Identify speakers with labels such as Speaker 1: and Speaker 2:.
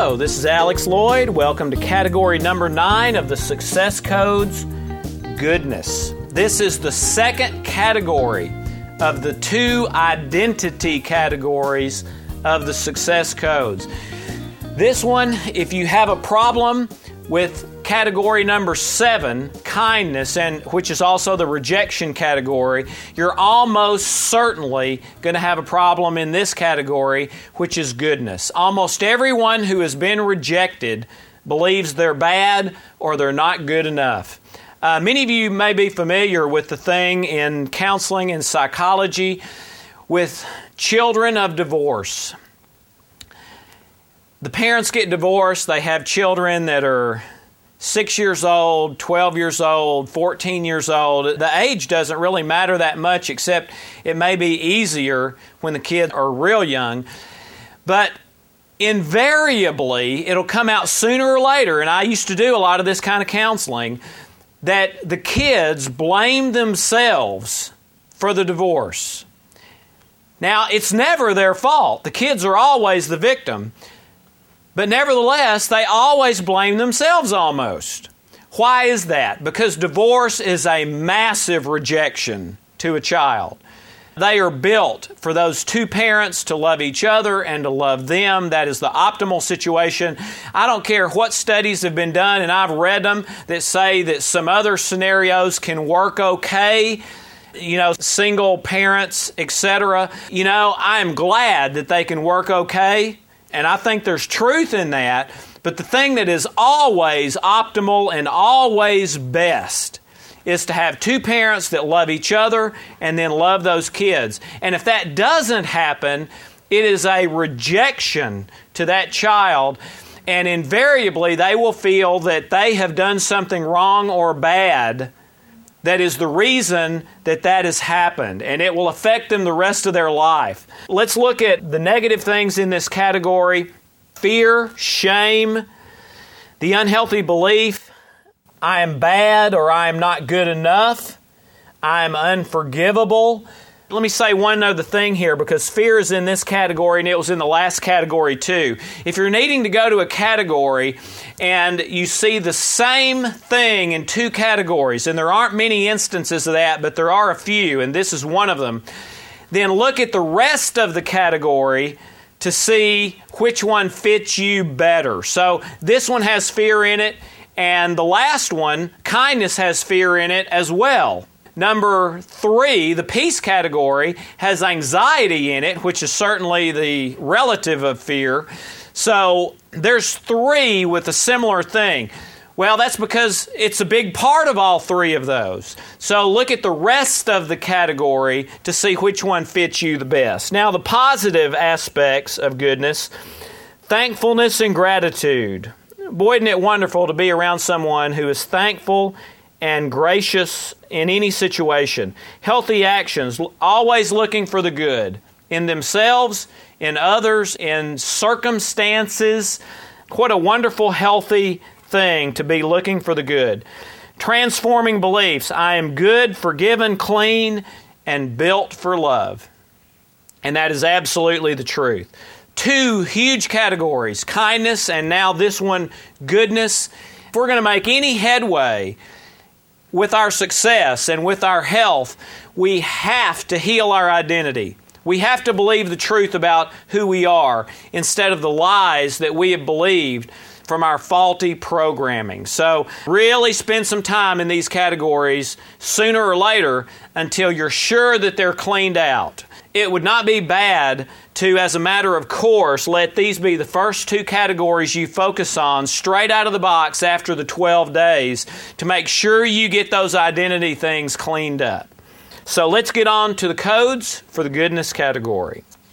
Speaker 1: Hello, this is Alex Lloyd. Welcome to category number 9 of the Success Codes, Goodness. This is the second category of the 2 identity categories of the Success Codes. This one, if you have a problem with category number 7, kindness, and which is also the rejection category, you're almost certainly going to have a problem in this category, which is goodness. Almost everyone who has been rejected believes they're bad or they're not good enough. Many of you may be familiar with the thing in counseling and psychology with children of divorce. The parents get divorced, they have children that are 6 years old, 12 years old, 14 years old. The age doesn't really matter that much, except it may be easier when the kids are real young. But invariably, it'll come out sooner or later, and I used to do a lot of this kind of counseling, that the kids blame themselves for the divorce. Now, it's never their fault. The kids are always the victim. But nevertheless, they always blame themselves almost. Why is that? Because divorce is a massive rejection to a child. They are built for those 2 parents to love each other and to love them. That is the optimal situation. I don't care what studies have been done, and I've read them, that say that some other scenarios can work okay. Single parents, etc. I am glad that they can work okay. And I think there's truth in that. But the thing that is always optimal and always best is to have 2 parents that love each other and then love those kids. And if that doesn't happen, it is a rejection to that child. And invariably, they will feel that they have done something wrong or bad that is the reason that has happened, and it will affect them the rest of their life. Let's look at the negative things in this category. Fear, shame, the unhealthy belief, I am bad or I am not good enough, I am unforgivable. Let me say one other thing here, because fear is in this category and it was in the last category too. If you're needing to go to a category and you see the same thing in 2 categories, and there aren't many instances of that, but there are a few, and this is one of them, then look at the rest of the category to see which one fits you better. So this one has fear in it, and the last one, kindness, has fear in it as well. Number 3, the peace category, has anxiety in it, which is certainly the relative of fear. So there's 3 with a similar thing. Well, that's because it's a big part of all 3 of those. So look at the rest of the category to see which one fits you the best. Now, the positive aspects of goodness, thankfulness and gratitude. Boy, isn't it wonderful to be around someone who is thankful and gracious in any situation. Healthy actions, always looking for the good in themselves, in others, in circumstances. What a wonderful, healthy thing to be looking for the good. Transforming beliefs. I am good, forgiven, clean, and built for love. And that is absolutely the truth. 2 huge categories, kindness, and now this one, goodness. If we're going to make any headway with our success and with our health, we have to heal our identity. We have to believe the truth about who we are instead of the lies that we have believed from our faulty programming. So really spend some time in these categories sooner or later until you're sure that they're cleaned out. It would not be bad to, as a matter of course, let these be the first 2 categories you focus on straight out of the box after the 12 days to make sure you get those identity things cleaned up. So let's get on to the codes for the goodness category.